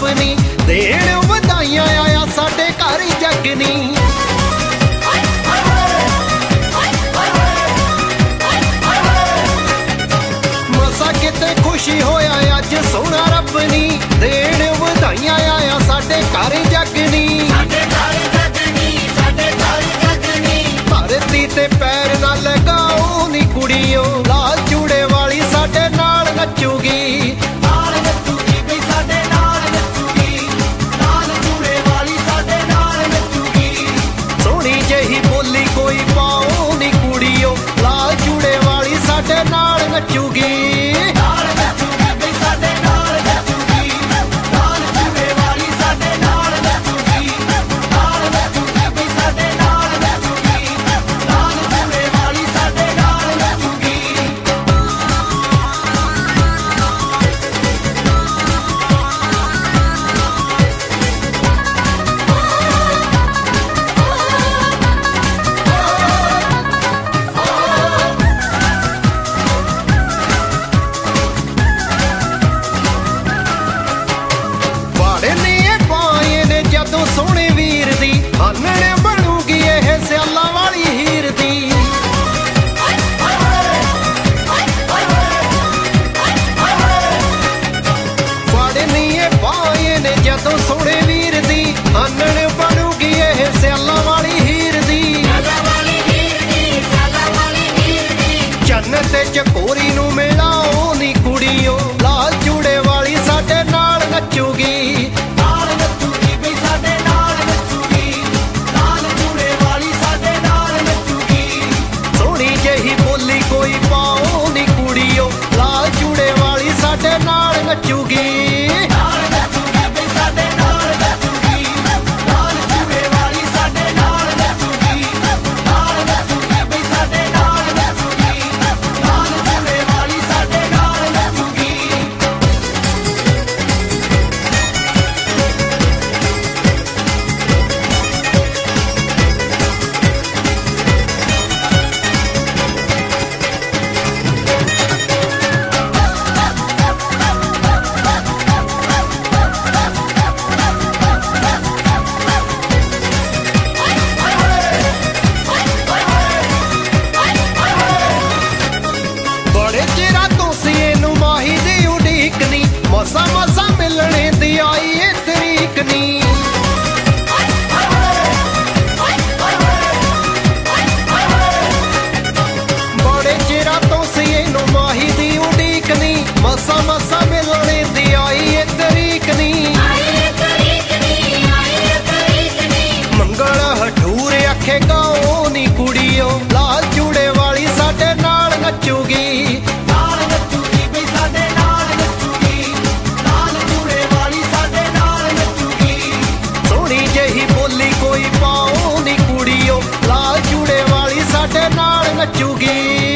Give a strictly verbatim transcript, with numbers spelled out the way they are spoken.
नी, देण वधाइयां आया साडे घर जगनी। मसा किते खुशी होया अज सोना रब नी, देण वधाइयां आया साडे घर जगनी। धरती ते पैर ना लगाओ नी कुड़ियो, लाल चूड़े वाली साडे नाल नचूगी। कोई पाओ नी कुड़ियो, लाल चूड़े वाली साडे नाल नचूगी। सोने वीर दी हानने बनूगी यह स्याला वाली हीर दी। बड़े नीए पाए ने जदों सोने वीर दी, हानने बनूगी यह स्याला वाली हीर दी। जन्नत चकोरी नू मिलाओ नी कुड़ियो, लाल चूड़े वाली साडे नाल नचूगी। कोई पाओ नी कुड़ियो, लाल चूड़े वाली साडे नाल नचूगी। मसा मसा मिलने दी आई ए तरीक नी, बड़े चिरा तो सी नू माही दी उड़ीक नी। मसा मसा मिलने दी आई ए तरीक नी। मंगल हठूर आखे गाओ नी कुड़ियो, लाल चूड़े वाली साडे नाल नचूगी। कोई पाओ नी कुड़ियो, लाल चूड़े वाली साडे नाल नचूगी।